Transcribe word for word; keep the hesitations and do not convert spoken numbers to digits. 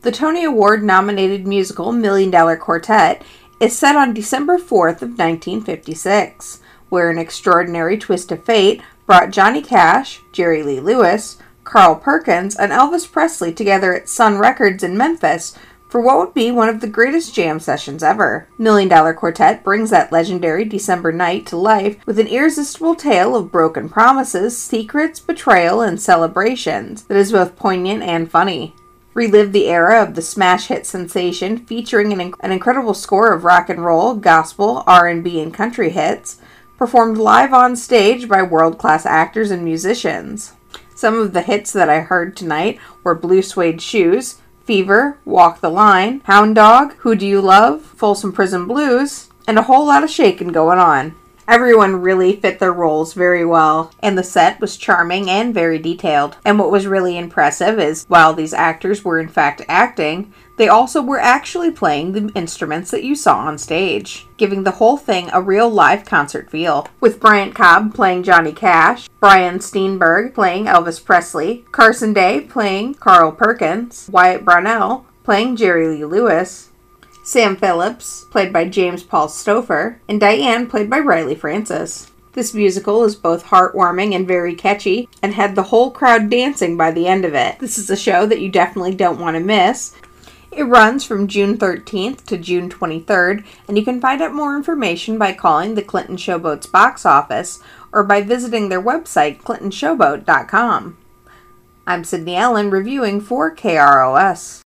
The Tony Award-nominated musical Million Dollar Quartet is set on December fourth of nineteen fifty-six, where an extraordinary twist of fate brought Johnny Cash, Jerry Lee Lewis, Carl Perkins, and Elvis Presley together at Sun Records in Memphis for what would be one of the greatest jam sessions ever. Million Dollar Quartet brings that legendary December night to life with an irresistible tale of broken promises, secrets, betrayal, and celebrations that is both poignant and funny. Relive the era of the smash hit sensation featuring an, inc- an incredible score of rock and roll, gospel, R and B, and country hits, performed live on stage by world-class actors and musicians. Some of the hits that I heard tonight were Blue Suede Shoes, Fever, Walk the Line, Hound Dog, Who Do You Love, Folsom Prison Blues, and a whole lot of shaking going on. Everyone really fit their roles very well, and the set was charming and very detailed. And what was really impressive is, while these actors were in fact acting, they also were actually playing the instruments that you saw on stage, giving the whole thing a real live concert feel. With Bryant Cobb playing Johnny Cash, Brian Steenberg playing Elvis Presley, Carson Day playing Carl Perkins, Wyatt Brownell playing Jerry Lee Lewis, Sam Phillips, played by James Paul Stouffer, and Diane, played by Riley Francis. This musical is both heartwarming and very catchy, and had the whole crowd dancing by the end of it. This is a show that you definitely don't want to miss. It runs from June thirteenth to June twenty-third, and you can find out more information by calling the Clinton Showboat's box office, or by visiting their website, clinton showboat dot com. I'm Sydney Ellen, reviewing for K R O S.